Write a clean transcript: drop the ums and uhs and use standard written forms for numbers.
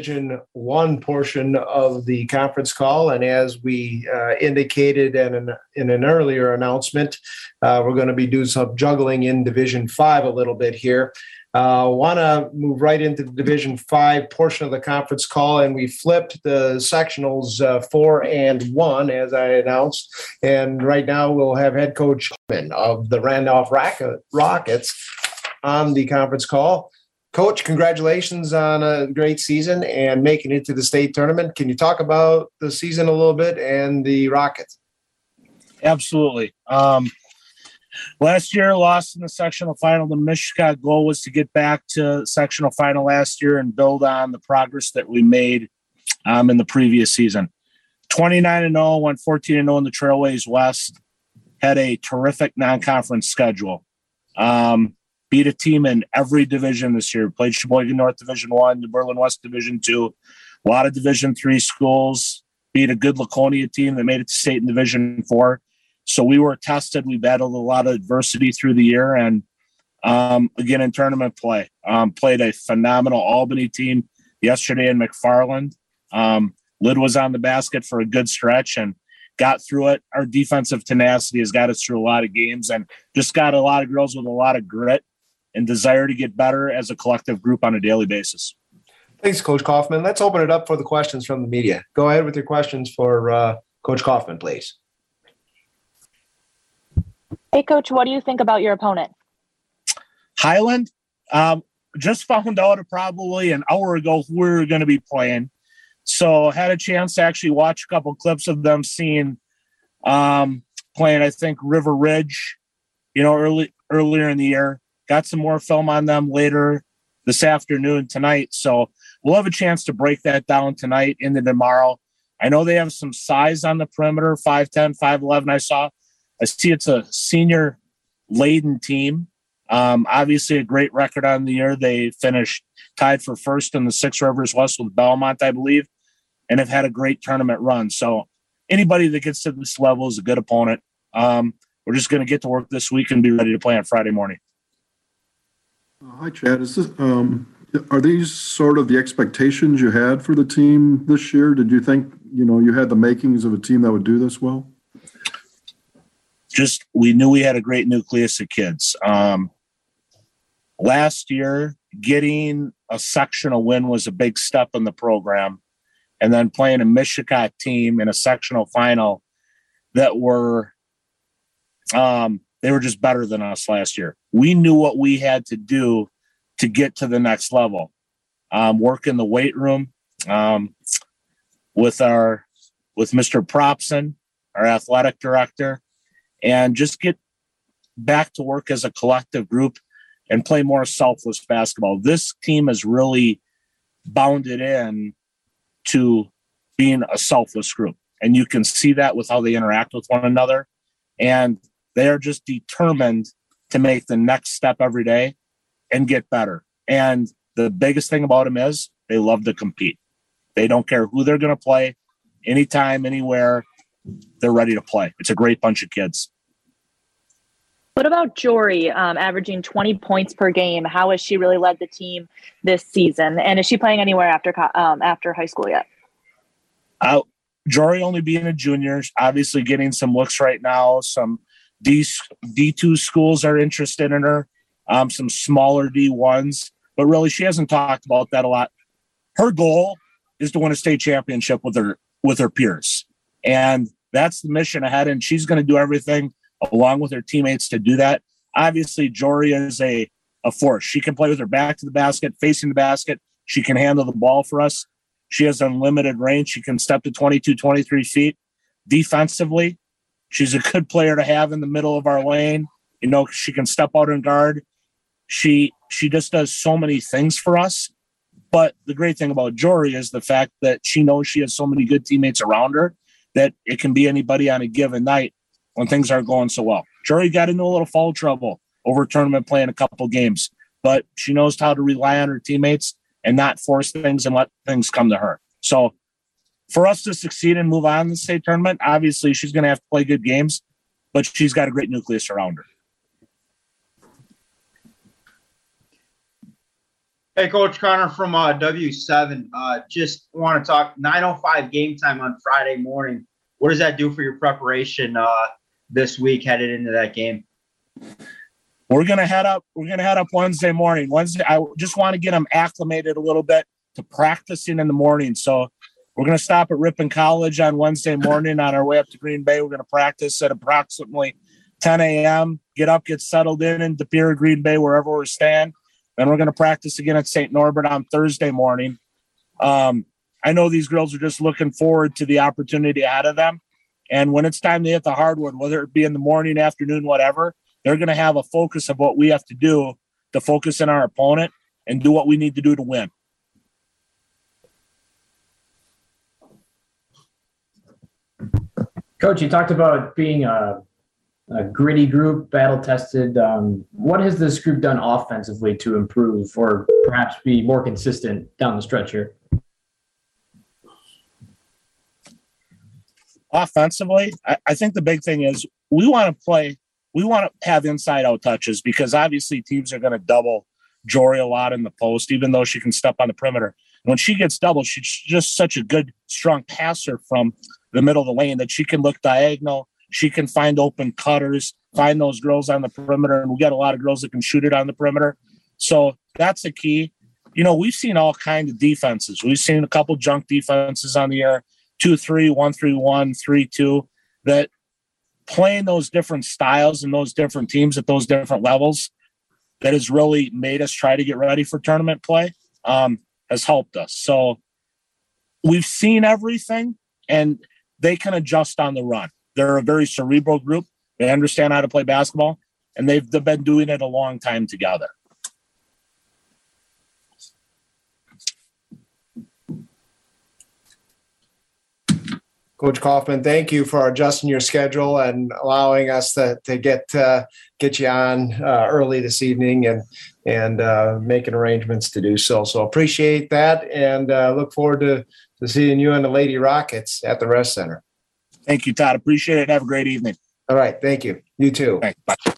Division One portion of the conference call, and as we indicated in an earlier announcement, we're going to be doing some juggling in Division 5 a little bit here. Want to move right into the Division 5 portion of the conference call, and we flipped the sectionals 4 and 1 as I announced. And right now we'll have head coach of the Randolph Rockets on the conference call. Coach, congratulations on a great season and making it to the state tournament. Can you talk about the season a little bit and the Rockets? Absolutely. Last year, lost in the sectional final. The Mishicot goal was to get back to sectional final last year and build on the progress that we made in the previous season. 29-0, went 14-0 in the Trailways West. Had a terrific non-conference schedule. Beat a team in every division this year. Played Sheboygan North Division 1, New Berlin West Division 2, a lot of Division 3 schools. Beat a good Laconia team that made it to state in Division 4. So we were tested. We battled a lot of adversity through the year. And again, in tournament play, played a phenomenal Albany team yesterday in McFarland. Lid was on the basket for a good stretch and got through it. Our defensive tenacity has got us through a lot of games and just got a lot of girls with a lot of grit and desire to get better as a collective group on a daily basis. Thanks, Coach Kaufman. Let's open it up for the questions from the media. Go ahead with your questions for Coach Kaufman, please. Hey, Coach, what do you think about your opponent? Highland. Just found out probably an hour ago who we were going to be playing. So had a chance to actually watch a couple clips of them playing, I think, River Ridge, earlier in the year. Got some more film on them later this afternoon tonight. So we'll have a chance to break that down tonight into tomorrow. I know they have some size on the perimeter, 5'10", 5'11", I see it's a senior-laden team. Obviously, a great record on the year. They finished tied for first in the Six Rivers West with Belmont, I believe, and have had a great tournament run. So anybody that gets to this level is a good opponent. We're just going to get to work this week and be ready to play on Friday morning. Hi, Chad. Are these sort of the expectations you had for the team this year? Did you think, you had the makings of a team that would do this well? Just, we knew we had a great nucleus of kids. Last year, getting a sectional win was a big step in the program. And then playing a Mishicot team in a sectional final that they were just better than us last year. We knew what we had to do to get to the next level. Work in the weight room with Mr. Propson, our athletic director, and just get back to work as a collective group and play more selfless basketball. This team has really bounded in to being a selfless group. And you can see that with how they interact with one another. And they are just determined to make the next step every day and get better. And the biggest thing about them is they love to compete. They don't care who they're going to play, anytime, anywhere. They're ready to play. It's a great bunch of kids. What about Jory, averaging 20 points per game? How has she really led the team this season? And is she playing anywhere after high school yet? Jory only being a junior, obviously getting some looks right now. Some D2 schools are interested in her, some smaller D1s. But really, she hasn't talked about that a lot. Her goal is to win a state championship with her peers. And that's the mission ahead, and she's going to do everything along with her teammates to do that. Obviously, Jory is a force. She can play with her back to the basket, facing the basket. She can handle the ball for us. She has unlimited range. She can step to 22, 23 feet. Defensively, she's a good player to have in the middle of our lane. She can step out and guard. She just does so many things for us. But the great thing about Jory is the fact that she knows she has so many good teammates around her that it can be anybody on a given night when things aren't going so well. Jory got into a little foul trouble over tournament play in a couple games, but she knows how to rely on her teammates and not force things and let things come to her. So for us to succeed and move on in the state tournament, obviously she's going to have to play good games, but she's got a great nucleus around her. Hey, Coach Connor from W7. Just want to talk 9:05 game time on Friday morning. What does that do for your preparation this week headed into that game? We're gonna head up Wednesday morning. I just want to get them acclimated a little bit to practicing in the morning. So we're gonna stop at Ripon College on Wednesday morning on our way up to Green Bay. We're gonna practice at approximately 10 a.m. Get up, get settled in De Pere, Green Bay, wherever we're staying. Then we're gonna practice again at St. Norbert on Thursday morning. I know these girls are just looking forward to the opportunity ahead of them. And when it's time to hit the hardwood, whether it be in the morning, afternoon, whatever, they're going to have a focus of what we have to do to focus in our opponent and do what we need to do to win. Coach, you talked about being a gritty group, battle-tested. What has this group done offensively to improve or perhaps be more consistent down the stretch here? Offensively, I think the big thing is we want to have inside-out touches because obviously teams are going to double Jory a lot in the post, even though she can step on the perimeter. When she gets doubled, she's just such a good, strong passer from the middle of the lane that she can look diagonal. She can find open cutters, find those girls on the perimeter, and we got a lot of girls that can shoot it on the perimeter. So that's the key. You know, we've seen all kinds of defenses. We've seen a couple junk defenses on the air, 2-3, 1-3-1, 3-2, that playing those different styles and those different teams at those different levels that has really made us try to get ready for tournament play has helped us. So we've seen everything, and they can adjust on the run. They're a very cerebral group. They understand how to play basketball, and they've been doing it a long time together. Coach Kaufman, thank you for adjusting your schedule and allowing us to get you on early this evening and making arrangements to do so. So appreciate that and look forward to seeing you and the Lady Rockets at the Rest Center. Thank you, Todd. Appreciate it. Have a great evening. All right. Thank you. You too. Thanks. Bye.